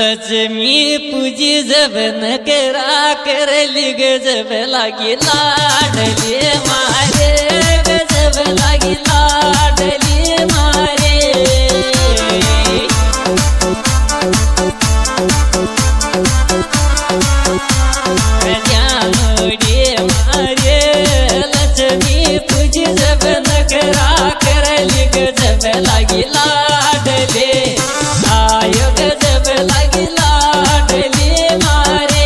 लक्ष्मी पूजी जब न करा कर लिग जब लागी लाडली मारे जब लागी लाडली मारे जानोड़ी मारे लक्ष्मी पूजी जब न करा कर लिग जब लागी लाडली आयो जब लागी लाडली मारे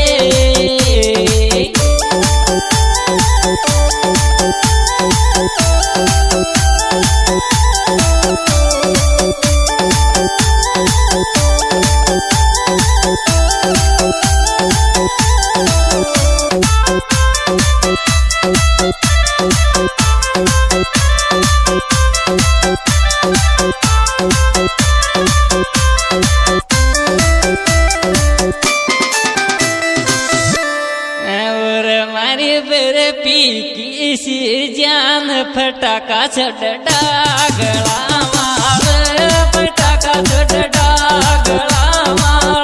जान फटाका छट डागला माल फटाका छट डागला माल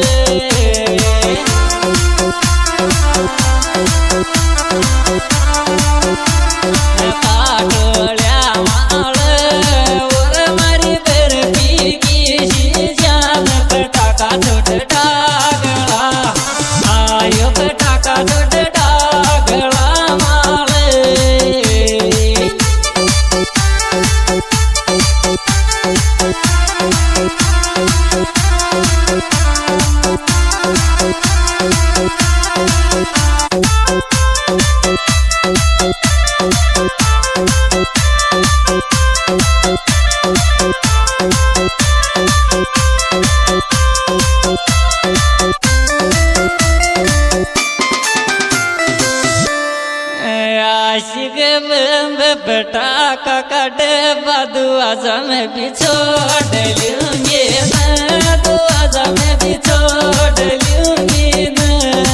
पाटोळ्या माल वर मारी बर पीकी जान फटाका छट डागला आयो फटाका छट डागला पटाका काट बादुआजा में भी छोड़ लूंगी ना दुआजा में भी छोड़ लूंगी ना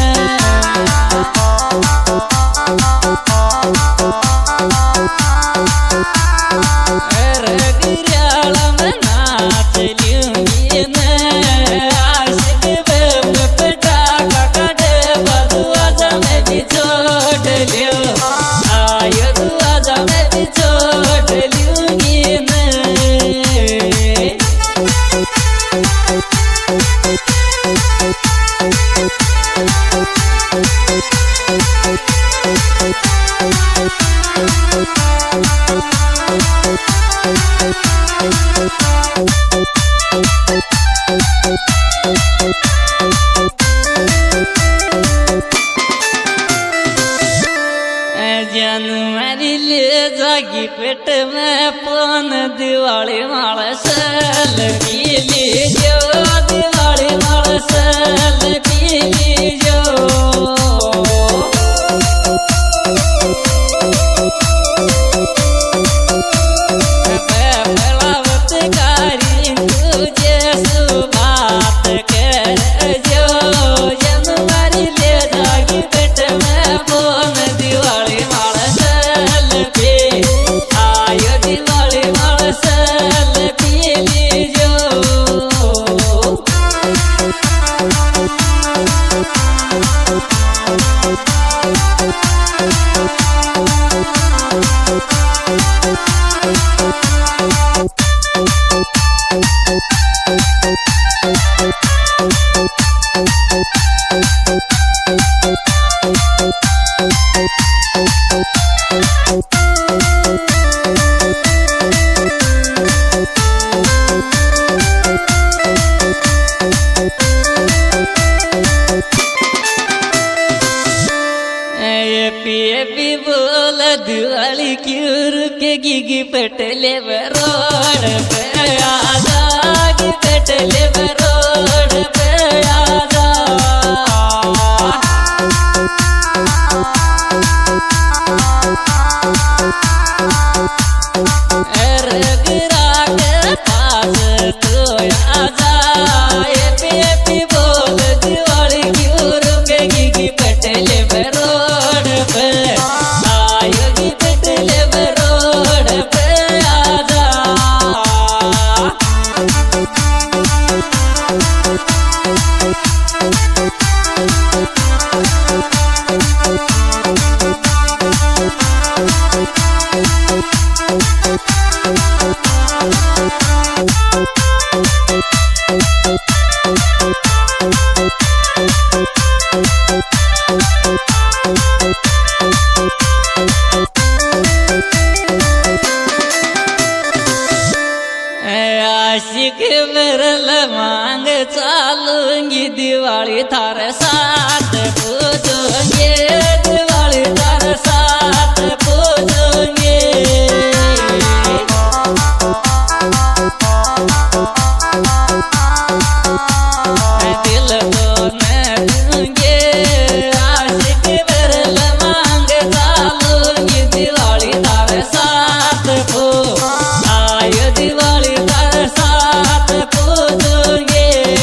गिरियाला में नाच लूंगी ना आशिक पटाका काट बादुआजा में भी छोड़ लियो आयो दुआजा में भी छोड़ लूंगी ना जनवरी ले जागी पेट में पन दिवाली माल सल पीली जो दिवाली माल सल पीली जो पहलावत कारी तुझे सुबात कर जो जनवरी ले जागी पेट में पन दिवाली पी बोल दिवाली क्यूर के गिगी पटले रोड पे आजा गी पटले रोड पे आजा गिरा के पास तो आजा पी बोल दिवाली क्यूर के गिगी पटले रोड पे आयो गी पटले रोड पे आजा आशिक मेरल मांग चालूंगी दिवाली थार साथ पूजूंगे, दिवाली थार साथ पूजूंगे। दिल तो न दूंगे आशिक मेरल मांग चालूंगी दिवाली थार साथ आयो दिवाली थार साथ पूजूंगे।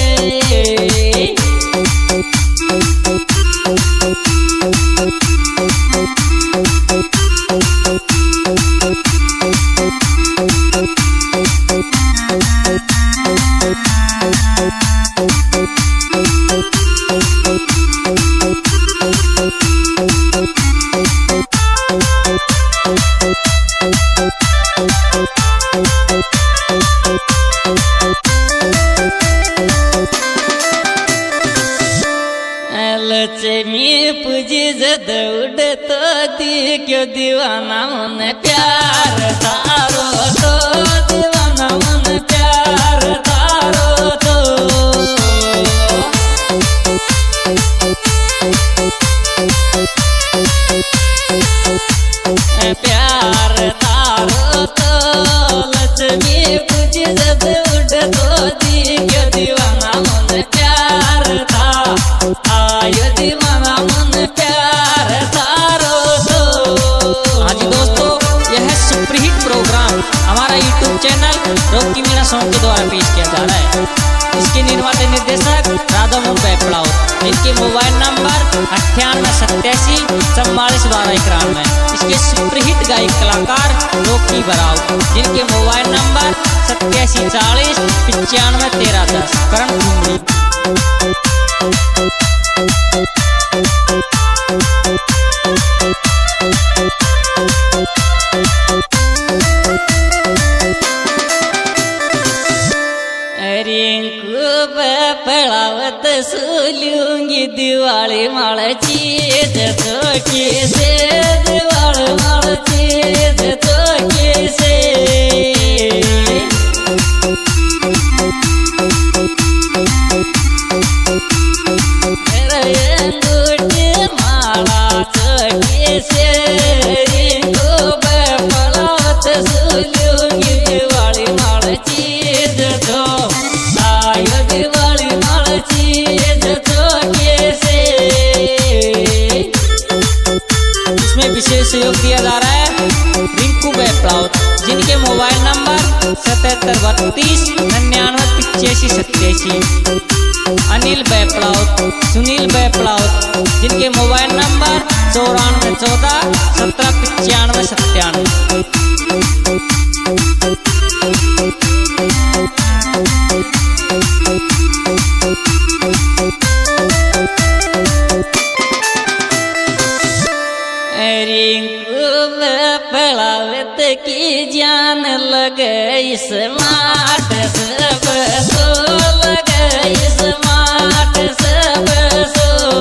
लक्ष्मी पूजी जद उड़तो दी क्यों दीवाना मन प्यार तारो तो, दीवाना मन प्यार तारो तो। प्यार तारो तो लक्ष्मी पूजी जद उड़तो दी क्यों दीवाना मन प्यार था, आयो दीवाना मन प्यार तारो तो। हाँ जी दोस्तों, यह सुपरहिट प्रोग्राम हमारा YouTube channel Rocky Meena song के द्वारा पेश किया जा रहा है। इसके निर्माता निर्देशक राधा मोहन बैपड़ाव, इनके मोबाइल नंबर 9887 44 12 91। इसके सुपरहिट गायक कलाकार रॉकी बराव, जिनके मोबाइल नंबर 87 40 95 13 10। करण घुमरी। रिंकू बैपड़ावत सुलूंगी दिवाली माल चीज तो कैसे, दिवाली माल चीज तो कैसे। अंगूठी माला तो कैसे, रिंकू बैपड़ावत सुलूंगी दिवाली माल चीज तो, आयो दिवाली माल चीज तो कैसे। इसमें विशेष सहयोग दिया जा रहा है रिंकू बैपड़ाव, जिनके मोबाइल नंबर 77 32 99 85 87। अनिल बैपड़ाव, सुनील बैपड़ाव, जिनके मोबाइल नंबर 94 14 17 95 97। रिंकू बैपड़ावत की जान लगे इस माट सब सो, लगे इस माट सब सो।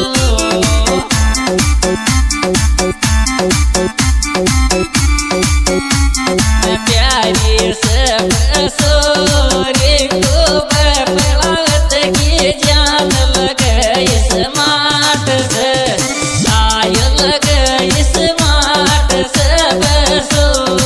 प्यारी सब सो, रिंकू बैपड़ावत की जान लगे इस माट से, आयो लगे इस माट सब सो।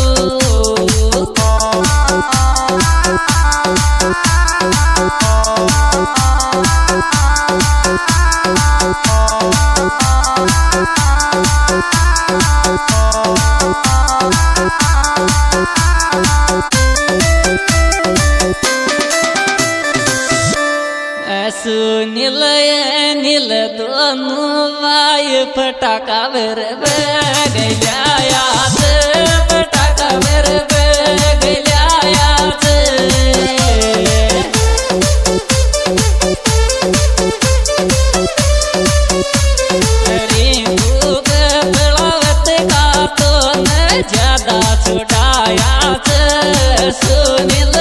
सुनील नील दोनों वायु फटाका भर गया, फटाका भर गया। रिंकू बैपड़ावत का तो न ज्यादा छुड़ाया, सुनील